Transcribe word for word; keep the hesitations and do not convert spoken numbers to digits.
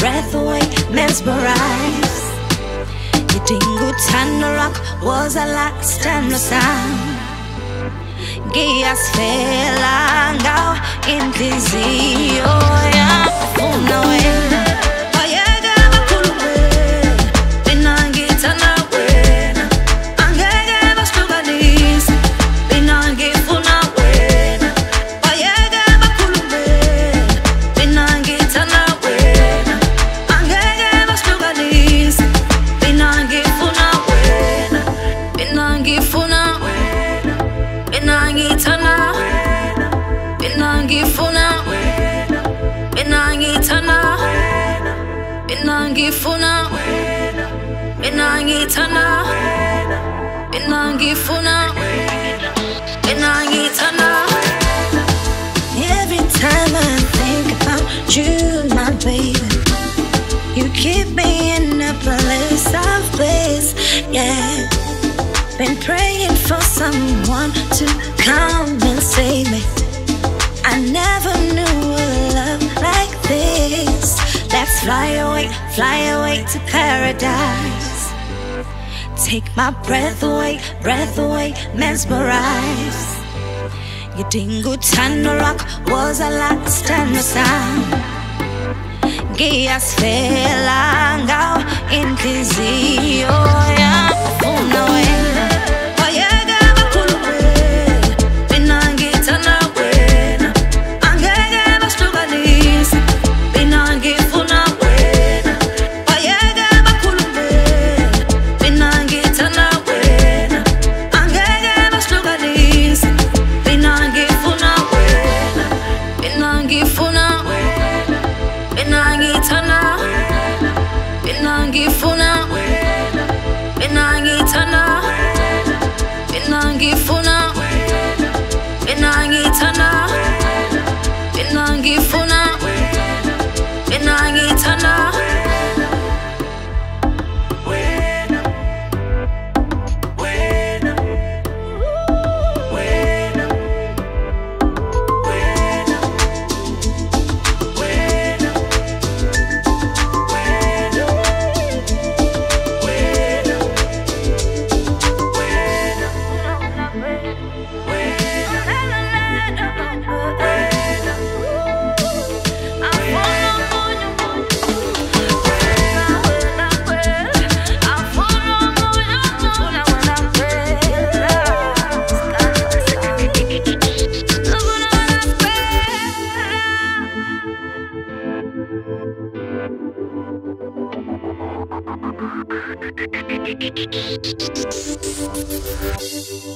breath away, mesmerized. Ngikuthanda rock was a last time the sound. Ngiyasifela ngawo inhliziyo yami ufuna wena. Ayeke bakhulume, mina ngithanda wena. Angeke basihlukanise, mina ngifuna wena. Ayeke bakhulume, mina ngithanda wena. Angeke basihlukanise, mina ngifuna wena. Mina ngifuna wena. Mina ngithanda wena. Mina ngifuna wena. Mina ngithanda wena. Mina ngifuna wena. Mina ngithanda wena. Mina ngifuna wena. Mina ngithanda wena. Every time I think about you, my baby, you keep me in a place of bliss, yeah. Been praying for someone to come and save me. I never knew a love like this. Let's fly away, fly away to paradise. Take my breath away, breath away, mesmerized. Ngikuthanda rock was a last time the sound. Ngiyasifela ngawo inhliziyo yami ufuna wena. Ayeke bakhulume, mina ngithanda wena. Angeke basihlukanise, mina ngifuna wena. Ayeke bakhulume, mina ngithanda wena. Angeke basihlukanise, mina ngifuna wena. Mina ngifuna wena. Mina ngithanda wena. Mina ngifuna wena. Mina ngithanda wena. Mina ngifuna wena. Mina ngithanda wena. Mina ngifuna wena. Mina ngithanda wena. Wena. Wena. Wena. Wena. Wena. We'll be right back.